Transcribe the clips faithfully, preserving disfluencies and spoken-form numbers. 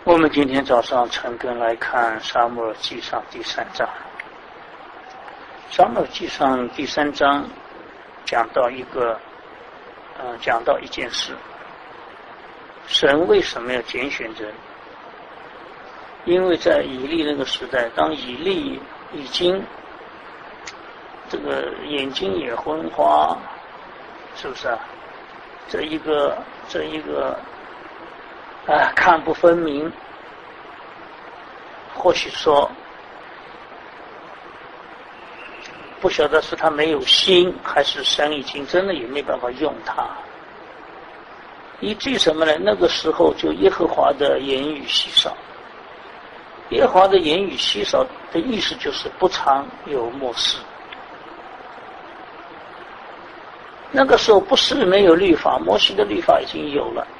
我们今天早上陈根来看撒母耳记上第三章。撒母耳记上第三章讲到一个，呃，讲到一件事：神为什么要拣选人？因为在以利那个时代，当以利已经这个眼睛也昏花，是不是啊？这一个这一个啊，看不分明，或许说不晓得是他没有心，还是神已经真的也没办法用他。以至于什么呢？那个时候就耶和华的言语稀少。耶和华的言语稀少的意思就是不常有默示。那个时候不是没有律法，摩西的律法已经有了。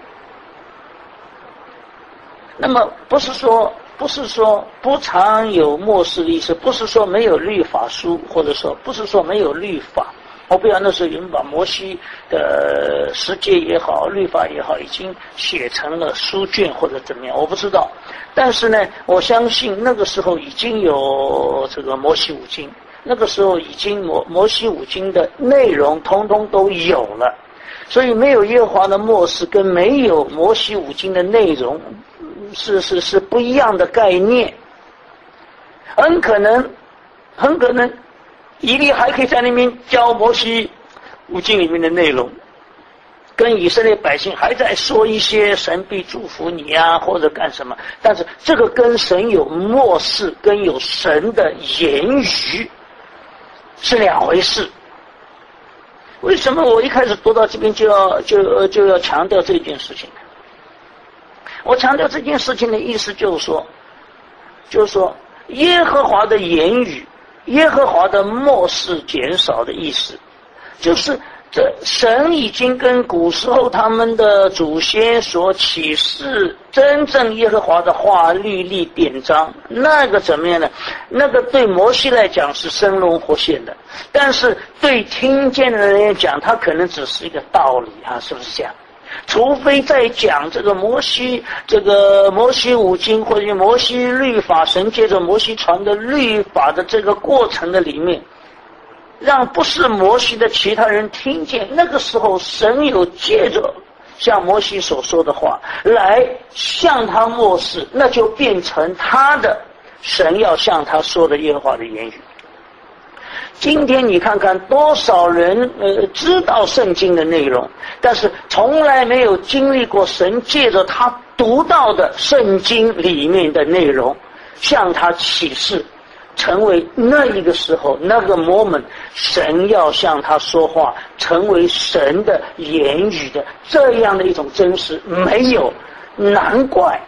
那么不是说不是说不常有默示的意思，不是说没有律法书，或者说不是说没有律法。我不知道那时候有人把摩西的十诫也好，律法也好，已经写成了书卷或者怎么样，我不知道。但是呢，我相信那个时候已经有这个摩西五经，那个时候已经摩摩西五经的内容通通都有了。所以没有耶和华的默示跟没有摩西五经的内容是是是不一样的概念。很可能很可能以利还可以在那边教摩西五经里面的内容，跟以色列百姓还在说一些神必祝福你啊，或者干什么，但是这个跟神有默示跟有神的言语是两回事。为什么我一开始读到这边就要就就要强调这件事情？我强调这件事情的意思就是说，就是说耶和华的言语，耶和华的默示减少的意思，就是这神已经跟古时候他们的祖先所启示真正耶和华的话律例典章，那个怎么样呢？那个对摩西来讲是生龙活现的，但是对听见的人来讲，他可能只是一个道理啊，是不是这样？除非在讲这个摩西这个摩西五经或者摩西律法，神借着摩西传的律法的这个过程的里面，让不是摩西的其他人听见，那个时候神有借着像摩西所说的话来向他默示，那就变成他的神要向他说的耶和华的言语。今天你看看多少人呃知道圣经的内容，但是从来没有经历过神借着他读到的圣经里面的内容向他启示，成为那一个时候那个 moment 神要向他说话，成为神的言语的这样的一种真实没有。难怪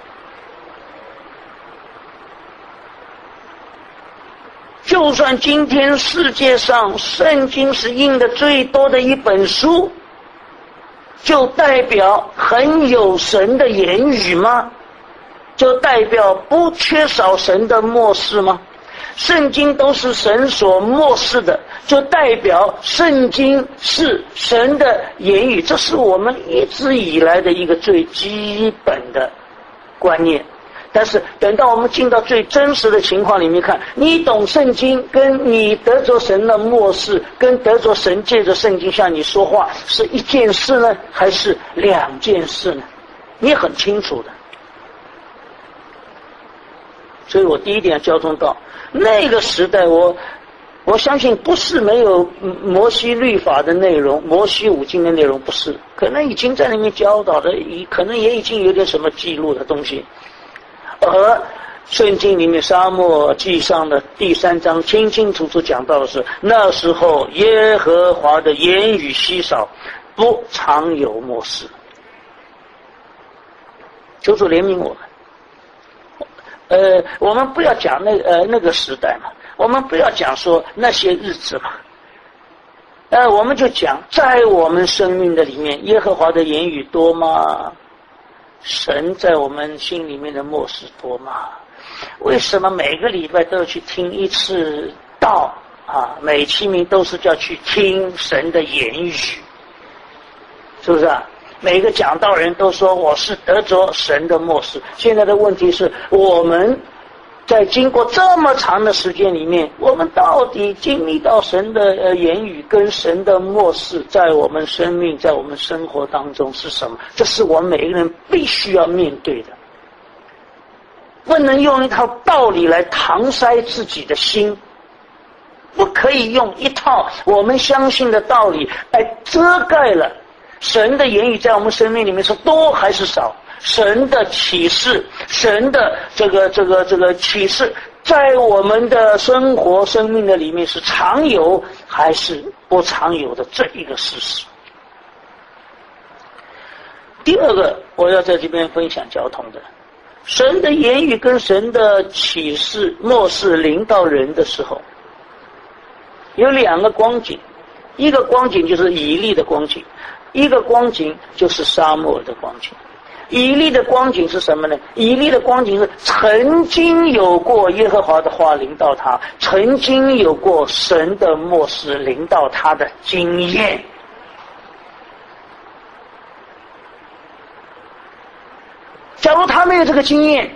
就算今天世界上圣经是印的最多的一本书，就代表很有神的言语吗？就代表不缺少神的默示吗？圣经都是神所默示的，就代表圣经是神的言语，这是我们一直以来的一个最基本的观念。但是等到我们进到最真实的情况里面看，你懂圣经跟你得着神的默示，跟得着神借着圣经向你说话是一件事呢，还是两件事呢？你很清楚的。所以我第一点要交通到那个时代，我我相信不是没有摩西律法的内容，摩西五经的内容不是，可能已经在里面教导的，可能也已经有点什么记录的东西。而圣经里面撒母耳记上的第三章清清楚楚讲到的是，那时候耶和华的言语稀少，不常有默示。求主怜悯我们。呃，我们不要讲那呃那个时代嘛，我们不要讲说那些日子嘛，呃，我们就讲在我们生命的里面，耶和华的言语多吗？神在我们心里面的默示多吗？为什么每个礼拜都要去听一次道啊？每期名都是叫去听神的言语，是不是啊？ 每个讲道人都说我是得着神的默示。现在的问题是，我们在经过这么长的时间里面，我们到底经历到神的呃言语跟神的默示在我们生命在我们生活当中是什么？这是我们每一个人必须要面对的。不能用一套道理来搪塞自己的心，不可以用一套我们相信的道理来遮盖了神的言语在我们生命里面是多还是少，神的启示，神的这个这个这个启示在我们的生活生命的里面是常有还是不常有的这一个事实。第二个我要在这边分享交通的，神的言语跟神的启示默示临到人的时候，有两个光景，一个光景就是以利的光景，一个光景就是撒母耳的光景。以利的光景是什么呢？以利的光景是曾经有过耶和华的话临到他，曾经有过神的默示临到他的经验。假如他没有这个经验，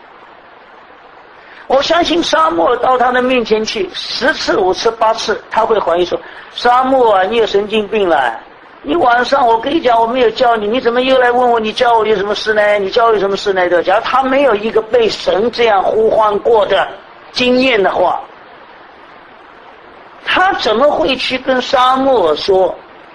我相信撒母耳到他的面前去十次五次八次，他会怀疑说，撒母耳你有神经病了，你晚上我跟你讲我没有教你，你怎么又来问我你教我有什么事呢？你教我有什么事呢？对，假如他没有一个被神这样呼唤过的经验的话，他怎么会去跟撒母耳说？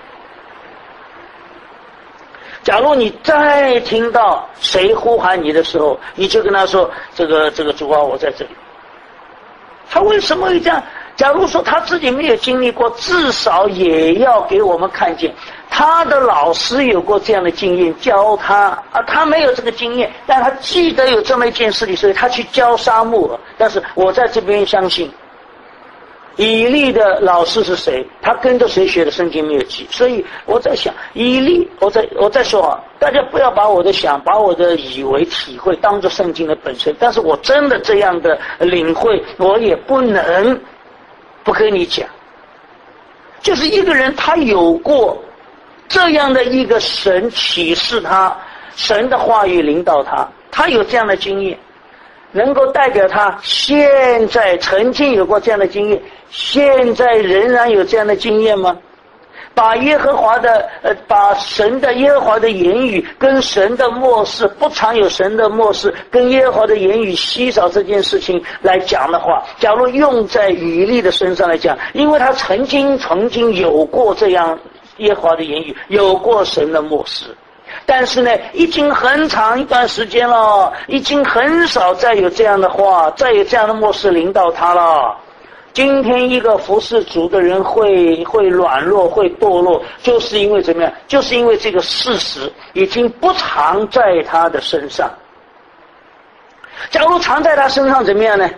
假如你再听到谁呼喊你的时候，你就跟他说，这个这个主啊，我在这里。他为什么会这样？假如说他自己没有经历过，至少也要给我们看见他的老师有过这样的经验教他啊，他没有这个经验，但他记得有这么一件事情，所以他去教撒母耳。但是我在这边相信以利的老师是谁，他跟着谁学的圣经没有记，所以我在想以利，我在我在说啊，大家不要把我的想把我的以为体会当作圣经的本身，但是我真的这样的领会，我也不能不跟你讲，就是一个人他有过这样的一个神启示他，神的话语领导他，他有这样的经验，能够代表他现在曾经有过这样的经验，现在仍然有这样的经验吗？把耶和华的呃，把神的耶和华的言语跟神的默示，不常有神的默示跟耶和华的言语稀少这件事情来讲的话，假如用在以利的身上来讲，因为他曾经曾经有过这样耶和华的言语，有过神的默示，但是呢，已经很长一段时间了，已经很少再有这样的话，再有这样的默示领导他了。今天一个服侍主的人会会软弱，会堕落，就是因为怎么样？就是因为这个事实已经不常在他的身上。假如常在他身上怎么样呢？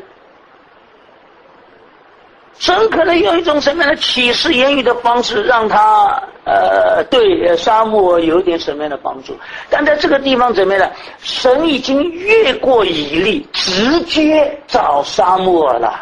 神可能用一种什么样的启示言语的方式，让他呃对撒母耳有一点什么样的帮助？但在这个地方怎么样呢？神已经越过以利，直接找撒母耳了。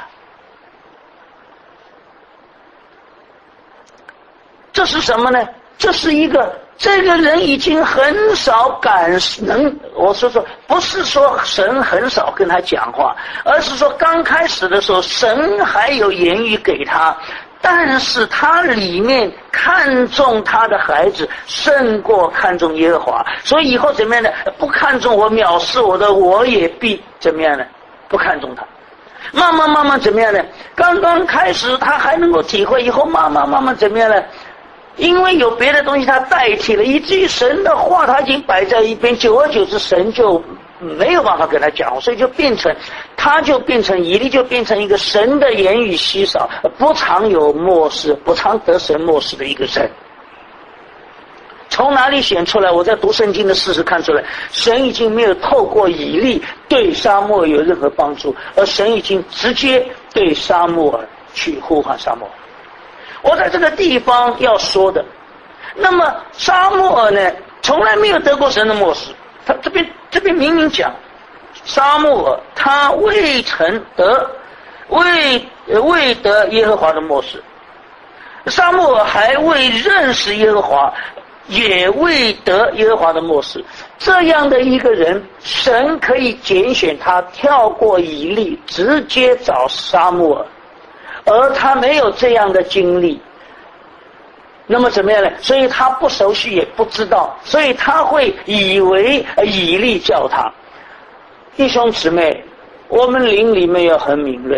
这是什么呢？这是一个这个人已经很少敢能，我说说不是说神很少跟他讲话，而是说刚开始的时候神还有言语给他，但是他里面看重他的孩子胜过看重耶和华，所以以后怎么样呢？不看重我，藐视我的，我也必怎么样呢？不看重他。慢慢慢慢怎么样呢？刚刚开始他还能够体会，以后慢慢慢慢怎么样呢？因为有别的东西他代替了，以至于神的话他已经摆在一边，久而久之神就没有办法跟他讲，所以就变成他就变成以利就变成一个神的言语稀少，不常有默示，不常得神默示的一个人。从哪里显出来？我在读圣经的事实看出来，神已经没有透过以利对撒母耳有任何帮助，而神已经直接对撒母耳去呼唤撒母耳。我在这个地方要说的，那么撒母耳呢，从来没有得过神的默示。他这边这边明明讲，撒母耳他未曾得，未未得耶和华的默示。撒母耳还未认识耶和华， 也未得耶和华的默示。这样的一个人，神可以拣选他跳过以利，直接找撒母耳，而他没有这样的经历，那么怎么样呢？所以他不熟悉也不知道，所以他会以为以利叫他。弟兄姊妹，我们灵里面要很敏锐，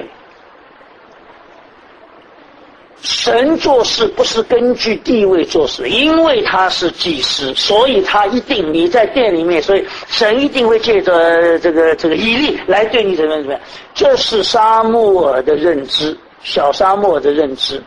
神做事不是根据地位做事，因为他是祭司，所以他一定你在店里面，所以神一定会借着这个这个以利来对你怎么样怎么样。这是撒母耳的认知，小撒母耳的认知。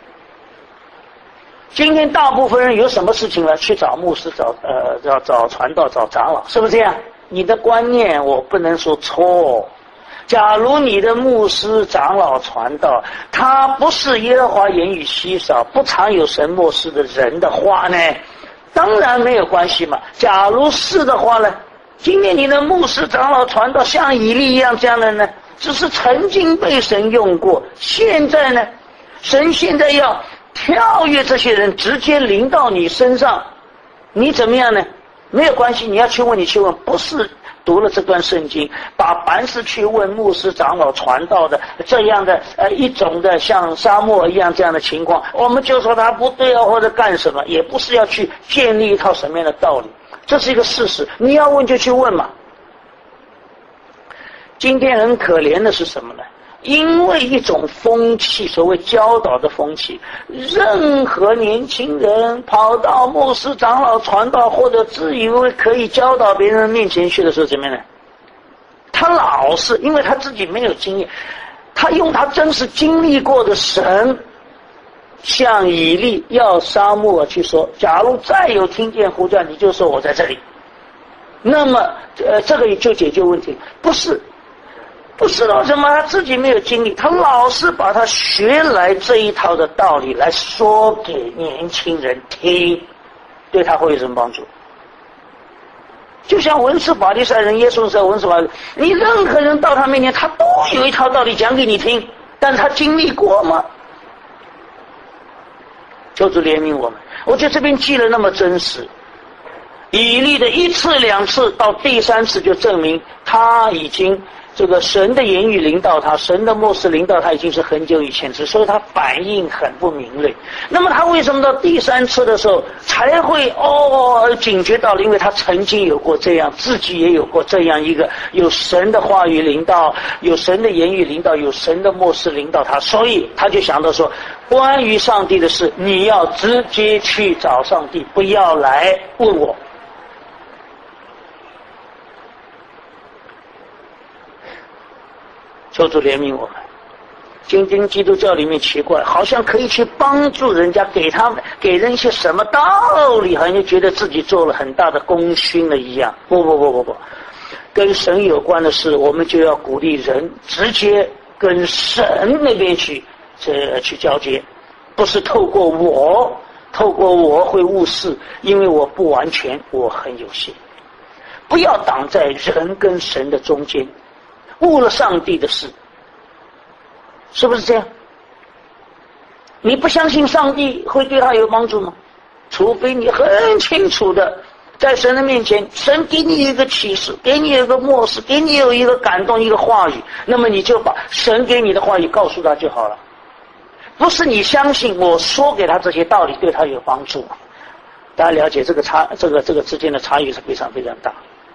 今天大部分人有什么事情呢？去找牧师、找呃找找传道、找长老，是不是这样？你的观念我不能说错。假如你的牧师、长老、传道，他不是耶和华言语稀少、不常有神默示的人的话呢，当然没有关系嘛。假如是的话呢，今天你的牧师、长老、传道像以利一样这样的呢，只是曾经被神用过，现在呢，神现在要跳跃这些人，直接临到你身上，你怎么样呢？没有关系，你要去问你去问，不是读了这段圣经，把凡事去问牧师、长老、传道的这样的呃一种的像沙漠一样这样的情况，我们就说他不对啊，或者干什么，也不是要去建立一套什么样的道理，这是一个事实，你要问就去问嘛。今天很可怜的是什么呢？因为一种风气，所谓教导的风气，任何年轻人跑到牧师、长老、传道或者自以为可以教导别人面前去的时候，怎么样呢？他老是因为他自己没有经验，他用他真实经历过的神，像以利要撒母耳去说，假如再有听见呼叫，你就说我在这里。那么，呃，这个也就解决问题，不是。不知道什么，他自己没有经历，他老是把他学来这一套的道理来说给年轻人听，对他会有什么帮助？就像文士法利赛人，耶稣说文士法利赛，你任何人到他面前，他都有一套道理讲给你听，但是他经历过吗？求主怜悯我们。我觉得这边记了那么真实，以利的一次两次到第三次就证明他已经这个神的言语领导他，神的默示领导他已经是很久以前之，所以他反应很不敏锐。那么他为什么到第三次的时候才会哦警觉到？因为他曾经有过这样，自己也有过这样一个有神的话语领导，有神的言语领导，有神的默示领导他，所以他就想到说，关于上帝的事，你要直接去找上帝，不要来问我。求主怜悯我们。今天基督教里面奇怪，好像可以去帮助人家，给他们给人一些什么道理，好像觉得自己做了很大的功勋了一样。不不不不不，跟神有关的事，我们就要鼓励人直接跟神那边去这去交接，不是透过我，透过我会误事，因为我不完全，我很有限。不要挡在人跟神的中间，误了上帝的事，是不是这样？你不相信上帝会对他有帮助吗？除非你很清楚的在神的面前，神给你一个启示，给你一个默示，给你有一个感动，一个话语，那么你就把神给你的话语告诉他就好了。不是你相信我说给他这些道理对他有帮助，大家了解这个差这个这个之间的差异是非常非常大。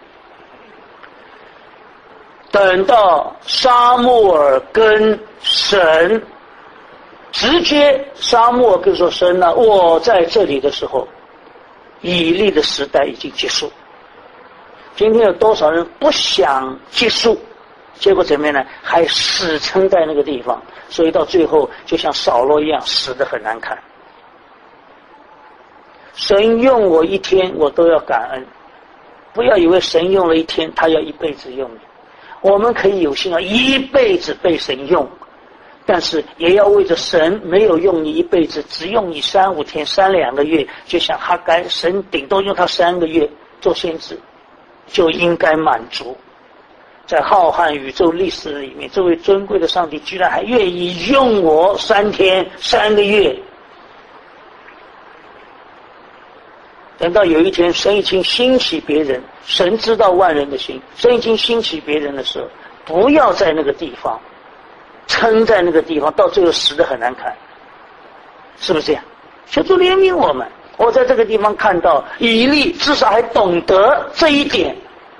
等到撒母耳跟神直接，撒母耳跟说神呢，我在这里的时候，以利的时代已经结束。今天有多少人不想结束，结果怎么样呢？还死撑在那个地方，所以到最后就像扫罗一样，死得很难看。神用我一天，我都要感恩，不要以为神用了一天，他要一辈子用你。我们可以有幸啊，一辈子被神用，但是也要为着神没有用你一辈子，只用你三五天、三两个月，就像哈该，神顶多用他三个月做先知，就应该满足。在浩瀚宇宙历史里面，这位尊贵的上帝居然还愿意用我三天、三个月。 等到有一天神已经兴起别人，神知道万人的心，神已经兴起别人的时候，不要在那个地方撑在那个地方，到最后死得很难看，是不是这样？求主怜悯我们。我在这个地方看到以利至少还懂得这一点，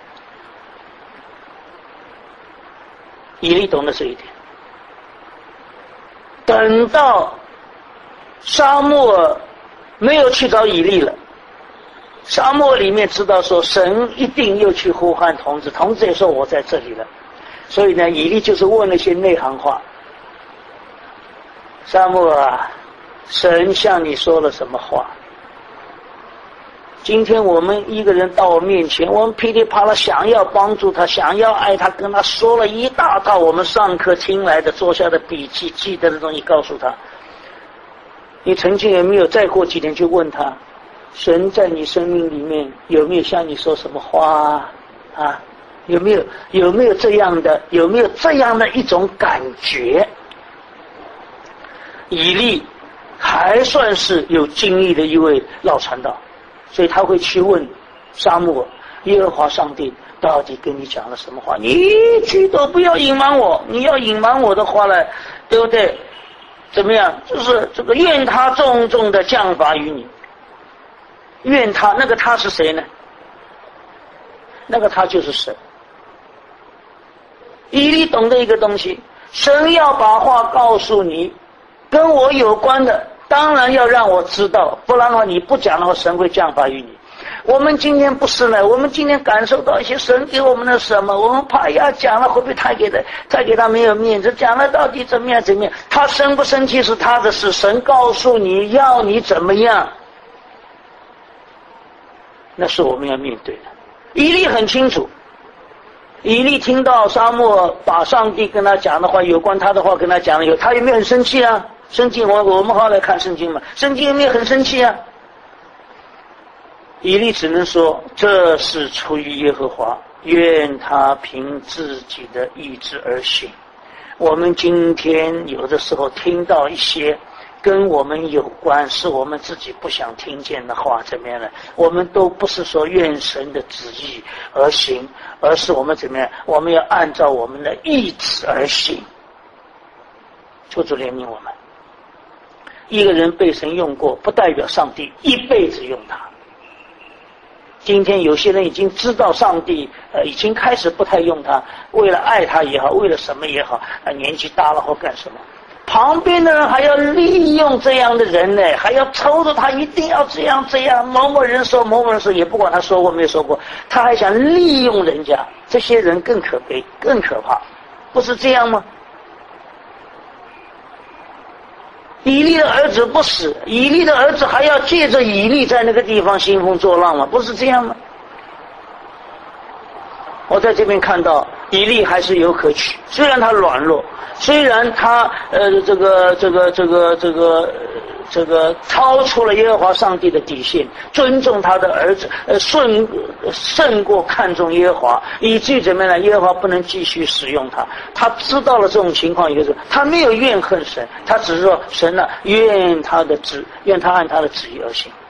以利懂得这一点。等到沙漠耳没有去找以利了，沙漠里面知道说神一定又去呼唤童子，童子也说我在这里了，所以呢，以利就是问那些内行话。沙漠啊，神向你说了什么话？今天我们一个人到我面前，我们噼里啪啦想要帮助他，想要爱他，跟他说了一大套我们上课听来的做下的笔记记得的东西告诉他。你曾经有没有再过几天去问他，神在你生命里面有没有向你说什么话啊？有没有有没有这样的有没有这样的一种感觉？以利还算是有经历的一位老传道，所以他会去问沙漠耶和华上帝到底跟你讲了什么话，你一句都不要隐瞒我，你要隐瞒我的话呢，对不对？怎么样？就是这个愿他重重的降罚于你。愿他，那个他是谁呢？那个他就是神。以利懂得一个东西，神要把话告诉你，跟我有关的当然要让我知道，不然的话你不讲的话，神会降罚于你。我们今天不是呢，我们今天感受到一些神给我们的什么，我们怕呀讲了会不会太给他太给他没有面子，讲了到底怎么样怎么样，他生不生气是他的事，神告诉你要你怎么样，那是我们要面对的。以利很清楚，以利听到沙漠把上帝跟他讲的话，有关他的话跟他讲了以后，他有没有很生气啊？圣经我我们后来看圣经嘛，圣经有没有很生气啊？以利只能说这是出于耶和华，愿他凭自己的意志而行。我们今天有的时候听到一些跟我们有关是我们自己不想听见的话，怎么样呢？我们都不是说愿神的旨意而行，而是我们怎么样？我们要按照我们的意志而行。求主怜悯我们。一个人被神用过，不代表上帝一辈子用他。今天有些人已经知道上帝呃已经开始不太用他，为了爱他也好，为了什么也好，呃、年纪大了或干什么，旁边的人还要利用这样的人呢，还要抽着他一定要这样这样，某某人说某某人说，也不管他说过没有说过，他还想利用人家，这些人更可悲更可怕，不是这样吗？以利的儿子不死，以利的儿子还要借着以利在那个地方兴风作浪吗？不是这样吗？我在这边看到以利还是有可取，虽然他软弱，虽然他呃这个这个这个这个这个超出了耶和华上帝的底线，尊重他的儿子，呃顺胜过看重耶和华，以至于怎么样呢？耶和华不能继续使用他。他知道了这种情况以后，他没有怨恨神，他只是说神啊，愿他的旨，愿他按他的旨意而行。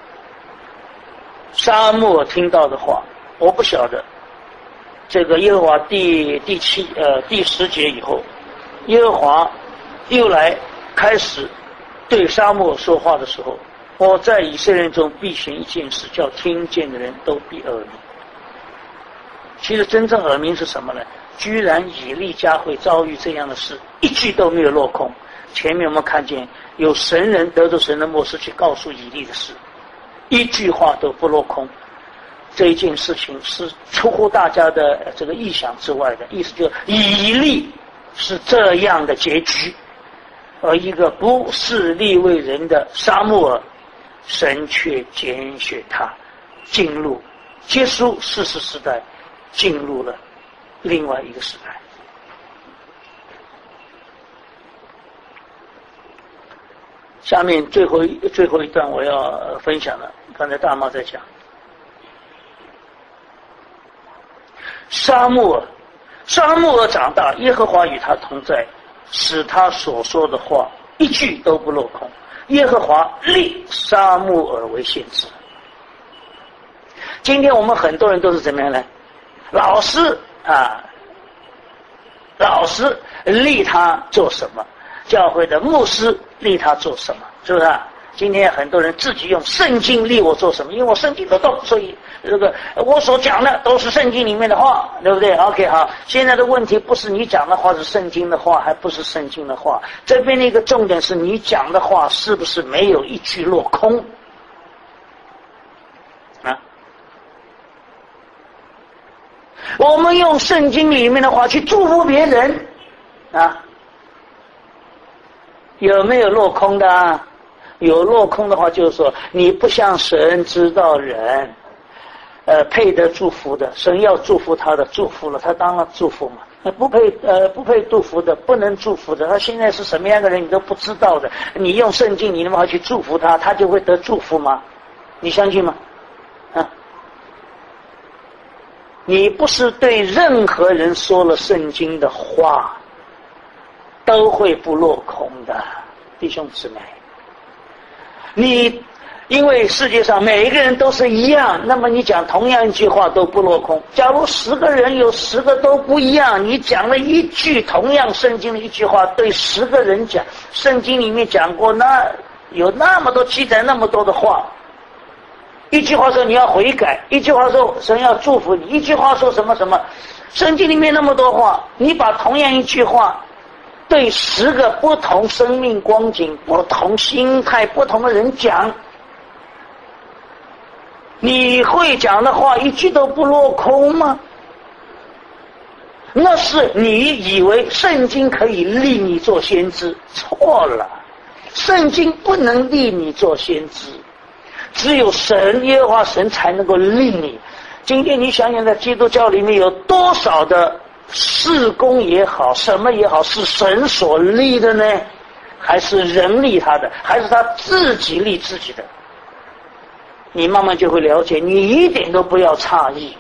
沙漠听到的话，我不晓得。这个耶和华第第七呃第十节以后，耶和华又来开始对沙漠说话的时候，我在以色列人中必行一件事，叫听见的人都必耳鸣。其实真正耳鸣是什么呢？居然以利家会遭遇这样的事，一句都没有落空。前面我们看见有神人得着神的默示去告诉以利的事，一句话都不落空。这一件事情是出乎大家的这个意想之外的，意思就是以利是这样的结局，而一个不是利未人的沙漠耳，神却拣选他进入结束士师时代，进入了另外一个时代。下面最后一最后一段我要分享了，刚才大妈在讲沙漠耳，沙漠耳长大，耶和华与他同在，使他所说的话一句都不落空。耶和华立沙漠耳为先知。 今天我们很多人都是怎么样呢？老师啊，老师立他做什么？教会的牧师立他做什么？是不是啊？今天很多人自己用圣经立我做什么？因为我圣经都懂，所以这个我所讲的都是圣经里面的话，对不对 ？OK， 好。现在的问题不是你讲的话是圣经的话，还不是圣经的话。这边的一个重点是你讲的话是不是没有一句落空啊？我们用圣经里面的话去祝福别人啊，有没有落空的啊？有落空的话，就是说你不像神知道人，呃，配得祝福的，神要祝福他的，祝福了，他当然祝福嘛。不配呃不配祝福的，不能祝福的，他现在是什么样的人你都不知道的。你用圣经，你那么去祝福他，他就会得祝福吗？你相信吗？啊？你不是对任何人说了圣经的话，都会不落空的，弟兄姊妹。你因为世界上每一个人都是一样，那么你讲同样一句话都不落空。假如十个人有十个都不一样，你讲了一句同样圣经的一句话，对十个人讲，圣经里面讲过，那有那么多记载那么多的话，一句话说你要悔改，一句话说神要祝福你，一句话说什么什么，圣经里面那么多话，你把同样一句话对十个不同生命光景、不同心态、不同的人讲，你会讲的话一句都不落空吗？那是你以为圣经可以立你做先知，错了，圣经不能立你做先知，只有神耶和华神才能够立你。今天你想想，在基督教里面有多少的事工也好，什么也好，是神所立的呢？还是人立他的？还是他自己立自己的？你慢慢就会了解，你一点都不要诧异，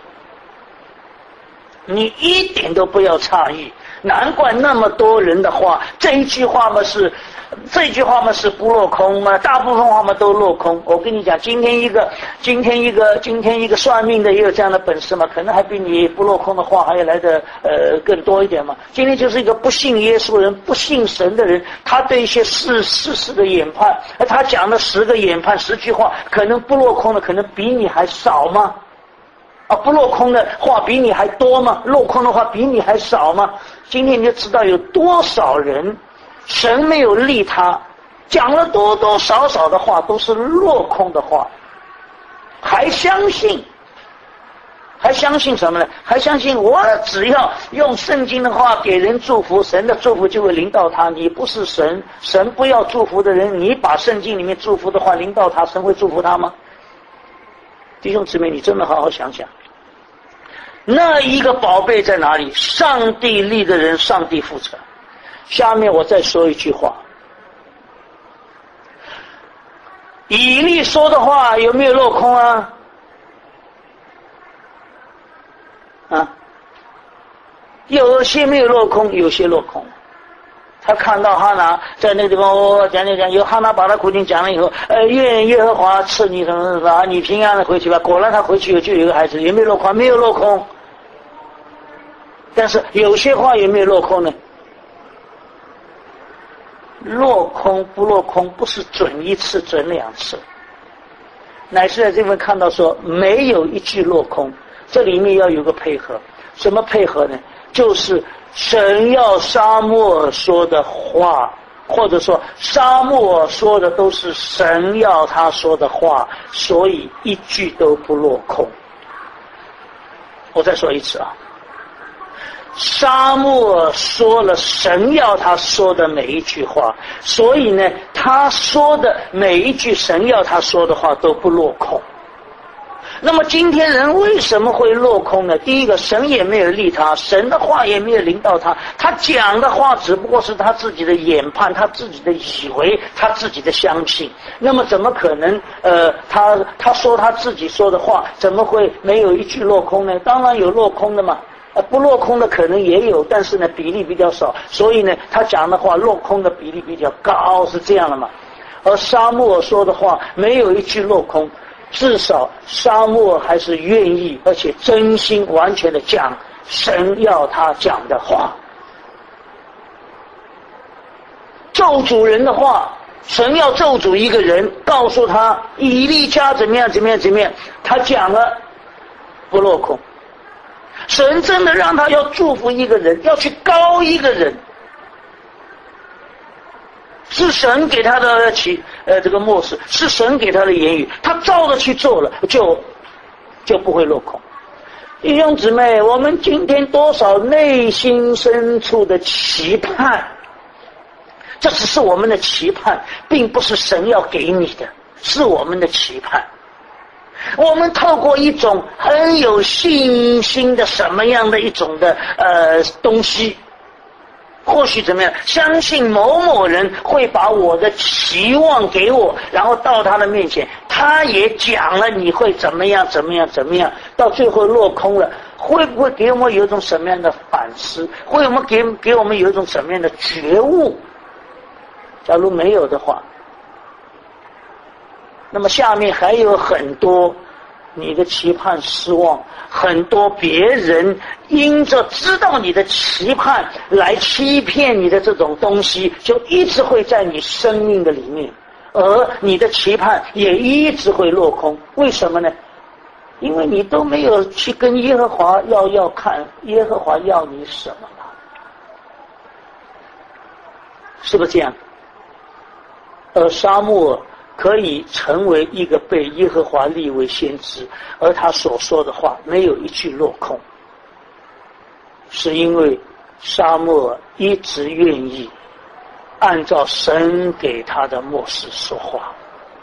你一点都不要诧异。难怪那么多人的话，这一句话嘛是，这句话嘛是不落空嘛，大部分话嘛都落空。我跟你讲，今天一个，今天一个，今天一个算命的也有这样的本事嘛，可能还比你不落空的话还要来的呃更多一点嘛。今天就是一个不信耶稣人、不信神的人，他对一些事事实的研判，他讲了十个研判十句话，可能不落空的可能比你还少吗？啊，不落空的话比你还多吗？落空的话比你还少吗？今天你就知道有多少人神没有立他，讲了多多少少的话都是落空的话，还相信还相信什么呢？还相信我只要用圣经的话给人祝福，神的祝福就会临到他。你不是神，神不要祝福的人，你把圣经里面祝福的话临到他，神会祝福他吗？弟兄姊妹，你真的好好想想，那一个宝贝在哪里？上帝立的人，上帝负责。下面我再说一句话，以利说的话有没有落空啊？啊，有些没有落空，有些落空。他看到哈拿在那个地方哦讲讲讲，有哈拿把他苦情讲了以后，呃，愿耶和华赐你什么什么，你平安的回去吧。果然他回去就有一个孩子，有没有落空？没有落空。但是有些话有没有落空呢？落空不落空不是准一次准两次，乃是在这边看到说没有一句落空，这里面要有个配合。什么配合呢？就是神要撒母耳说的话，或者说撒母耳说的都是神要他说的话，所以一句都不落空。我再说一次啊，撒母耳说了神要他说的每一句话，所以呢，他说的每一句神要他说的话都不落空。那么今天人为什么会落空呢？第一个，神也没有立他，神的话也没有临到他，他讲的话只不过是他自己的研判，他自己的以为，他自己的相信。那么怎么可能呃他他说他自己说的话怎么会没有一句落空呢？当然有落空的嘛，呃不落空的可能也有，但是呢比例比较少，所以呢他讲的话落空的比例比较高，是这样的嘛。而撒母耳说的话没有一句落空， 至少沙漠还是愿意而且真心完全的讲神要他讲的话。咒诅人的话，神要咒诅一个人，告诉他以利家怎么样怎么样怎么样，他讲了不落空。神真的让他要祝福一个人，要去膏一个人，是神给他的启呃这个默示，是神给他的言语，他照着去做了，就就不会落空。弟兄姊妹，我们今天多少内心深处的期盼，这只是我们的期盼，并不是神要给你的，是我们的期盼。我们透过一种很有信心的什么样的一种的呃东西，或许怎么样，相信某某人会把我的期望给我，然后到他的面前，他也讲了你会怎么样怎么样怎么样，到最后落空了，会不会给我们有一种什么样的反思？会我们给给我们有一种什么样的觉悟？假如没有的话，那么下面还有很多你的期盼失望，很多别人因着知道你的期盼来欺骗你的这种东西，就一直会在你生命的里面，而你的期盼也一直会落空。为什么呢？因为你都没有去跟耶和华要要看耶和华要你什么嘛，是不是这样？而沙漠可以成为一个被耶和华立为先知，而他所说的话没有一句落空，是因为沙漠一直愿意按照神给他的默示说话。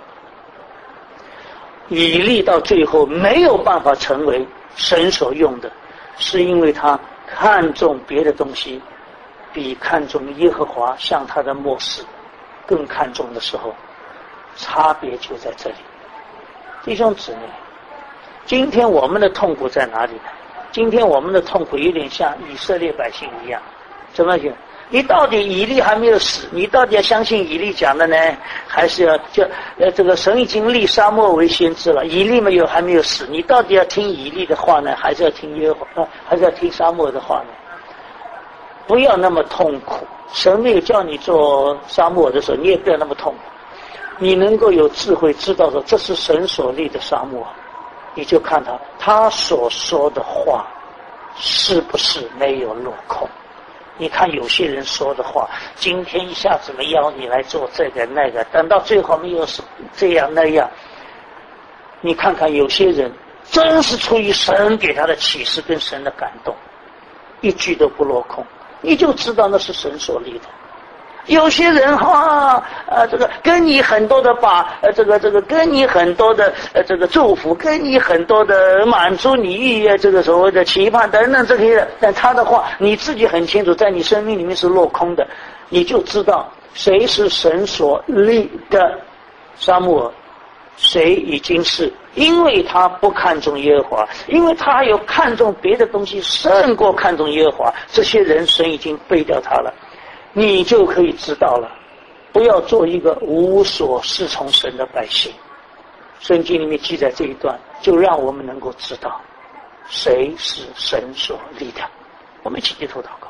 以利到最后没有办法成为神所用的，是因为他看重别的东西，比看重耶和华向他的默示更看重的时候，差别就在这里。弟兄姊妹，今天我们的痛苦在哪里呢？今天我们的痛苦有点像以色列百姓一样，怎么讲？你到底以利还没有死，你到底要相信以利讲的呢，还是要就呃这个神已经立沙漠为先知了，以利没有还没有死，你到底要听以利的话呢，还是要听耶和华、呃、还是要听沙漠的话呢？不要那么痛苦，神没有叫你做沙漠的时候，你也不要那么痛苦。你能够有智慧知道说这是神所立的沙漠，你就看他他所说的话是不是没有落空。你看有些人说的话，今天一下子没邀你来做这个那个，等到最后没有这样那样，你看看有些人真是出于神给他的启示跟神的感动，一句都不落空，你就知道那是神所立的。有些人哈呃这个跟你很多的把呃这个这个跟你很多的呃这个祝福，跟你很多的满足你这个所谓的期盼等等这些，但他的话你自己很清楚，在你生命里面是落空的，你就知道谁是神所立的沙漠，谁已经是因为他不看重耶和华，因为他有看重别的东西胜过看重耶和华，这些人神已经背掉他了。你就可以知道了，不要做一个无所适从神的百姓。圣经里面记载这一段，就让我们能够知道谁是神所立的。我们一起低头祷告。